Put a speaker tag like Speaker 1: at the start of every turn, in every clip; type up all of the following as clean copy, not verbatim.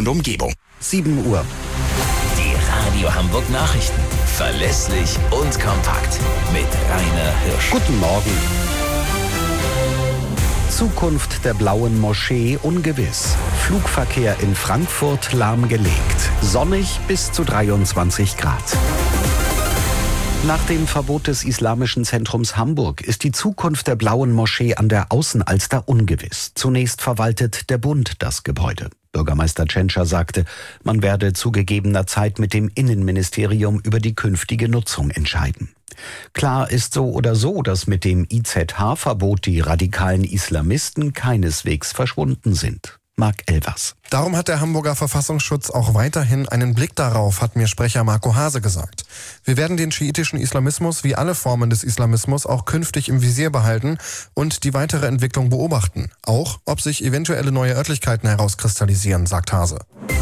Speaker 1: und Umgebung.
Speaker 2: 7 Uhr.
Speaker 3: Die Radio Hamburg Nachrichten. Verlässlich und kompakt. Mit Rainer Hirsch.
Speaker 2: Guten Morgen. Zukunft der Blauen Moschee ungewiss. Flugverkehr in Frankfurt lahmgelegt. Sonnig bis zu 23 Grad. Nach dem Verbot des Islamischen Zentrums Hamburg ist die Zukunft der Blauen Moschee an der Außenalster ungewiss. Zunächst verwaltet der Bund das Gebäude. Bürgermeister Tschentscher sagte, man werde zu gegebener Zeit mit dem Innenministerium über die künftige Nutzung entscheiden. Klar ist so oder so, dass mit dem IZH-Verbot die radikalen Islamisten keineswegs verschwunden sind. Marc Elvers.
Speaker 4: Darum hat der Hamburger Verfassungsschutz auch weiterhin einen Blick darauf, hat mir Sprecher Marco Hase gesagt. Wir werden den schiitischen Islamismus wie alle Formen des Islamismus auch künftig im Visier behalten und die weitere Entwicklung beobachten. Auch, ob sich eventuelle neue Örtlichkeiten herauskristallisieren, sagt Hase.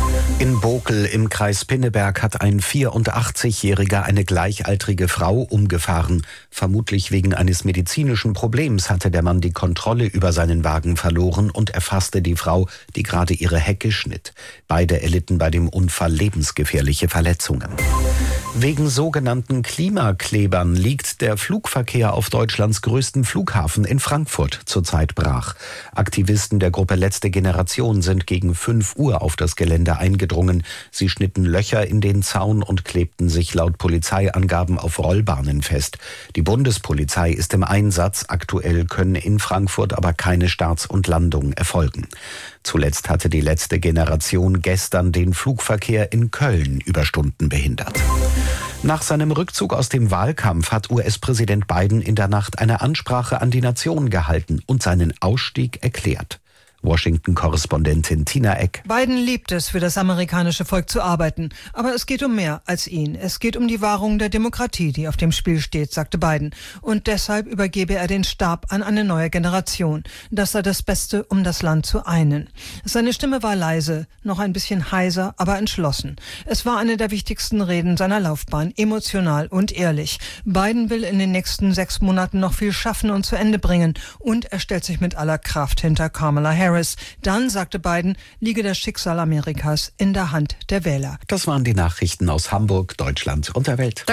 Speaker 2: In Bokel im Kreis Pinneberg hat ein 84-Jähriger eine gleichaltrige Frau umgefahren. Vermutlich wegen eines medizinischen Problems hatte der Mann die Kontrolle über seinen Wagen verloren und erfasste die Frau, die gerade ihre Hecke schnitt. Beide erlitten bei dem Unfall lebensgefährliche Verletzungen. Wegen sogenannten Klimaklebern liegt der Flugverkehr auf Deutschlands größten Flughafen in Frankfurt zurzeit brach. Aktivisten der Gruppe Letzte Generation sind gegen 5 Uhr auf das Gelände eingedrungen. Sie schnitten Löcher in den Zaun und klebten sich laut Polizeiangaben auf Rollbahnen fest. Die Bundespolizei ist im Einsatz. Aktuell können in Frankfurt aber keine Starts und Landungen erfolgen. Zuletzt hatte die Letzte Generation gestern den Flugverkehr in Köln über Stunden behindert. Nach seinem Rückzug aus dem Wahlkampf hat US-Präsident Biden in der Nacht eine Ansprache an die Nation gehalten und seinen Ausstieg erklärt. Washington-Korrespondentin Tina Eck.
Speaker 5: Biden liebt es, für das amerikanische Volk zu arbeiten. Aber es geht um mehr als ihn. Es geht um die Wahrung der Demokratie, die auf dem Spiel steht, sagte Biden. Und deshalb übergebe er den Stab an eine neue Generation. Das sei das Beste, um das Land zu einen. Seine Stimme war leise, noch ein bisschen heiser, aber entschlossen. Es war eine der wichtigsten Reden seiner Laufbahn, emotional und ehrlich. Biden will in den nächsten 6 Monaten noch viel schaffen und zu Ende bringen. Und er stellt sich mit aller Kraft hinter Kamala Harris. Dann, sagte Biden, liege das Schicksal Amerikas in der Hand der Wähler.
Speaker 2: Das waren die Nachrichten aus Hamburg, Deutschland und der Welt.